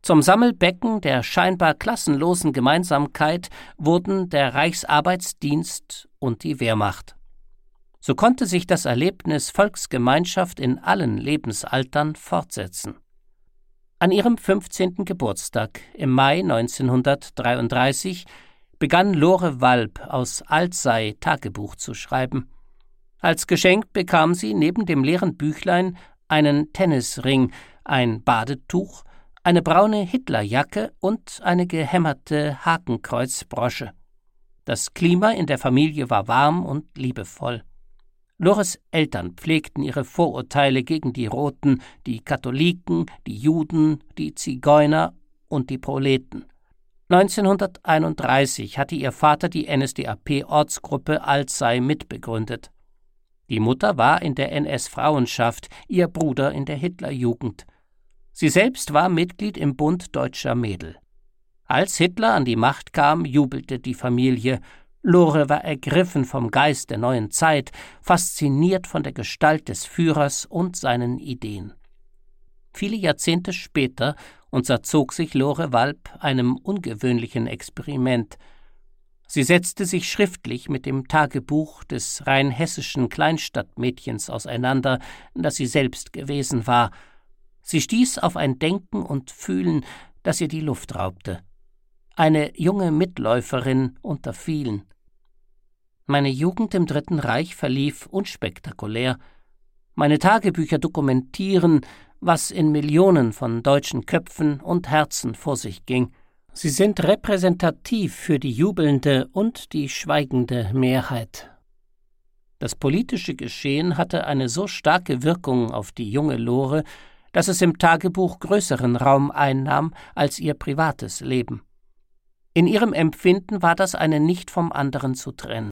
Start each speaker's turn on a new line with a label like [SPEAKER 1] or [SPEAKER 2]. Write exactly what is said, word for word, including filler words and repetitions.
[SPEAKER 1] Zum Sammelbecken der scheinbar klassenlosen Gemeinsamkeit wurden der Reichsarbeitsdienst und die Wehrmacht. So konnte sich das Erlebnis Volksgemeinschaft in allen Lebensaltern fortsetzen. An ihrem fünfzehnten Geburtstag im Mai neunzehnhundertdreiunddreißig begann Lore Walb aus Alzey Tagebuch zu schreiben. Als Geschenk bekam sie neben dem leeren Büchlein einen Tennisring, ein Badetuch, eine braune Hitlerjacke und eine gehämmerte Hakenkreuzbrosche. Das Klima in der Familie war warm und liebevoll. Lores Eltern pflegten ihre Vorurteile gegen die Roten, die Katholiken, die Juden, die Zigeuner und die Proleten. neunzehnhunderteinunddreißig hatte ihr Vater die N S D A P-Ortsgruppe Alzey mitbegründet. Die Mutter war in der N S-Frauenschaft, ihr Bruder in der Hitlerjugend. Sie selbst war Mitglied im Bund Deutscher Mädel. Als Hitler an die Macht kam, jubelte die Familie. Lore war ergriffen vom Geist der neuen Zeit, fasziniert von der Gestalt des Führers und seinen Ideen. Viele Jahrzehnte später unterzog sich Lore Walb einem ungewöhnlichen Experiment. Sie setzte sich schriftlich mit dem Tagebuch des rein hessischen Kleinstadtmädchens auseinander, das sie selbst gewesen war. Sie stieß auf ein Denken und Fühlen, das ihr die Luft raubte. Eine junge Mitläuferin unter vielen. Meine Jugend im Dritten Reich verlief unspektakulär. Meine Tagebücher dokumentieren, was in Millionen von deutschen Köpfen und Herzen vor sich ging. Sie sind repräsentativ für die jubelnde und die schweigende Mehrheit. Das politische Geschehen hatte eine so starke Wirkung auf die junge Lore, dass es im Tagebuch größeren Raum einnahm als ihr privates Leben. In ihrem Empfinden war das eine nicht vom anderen zu trennen.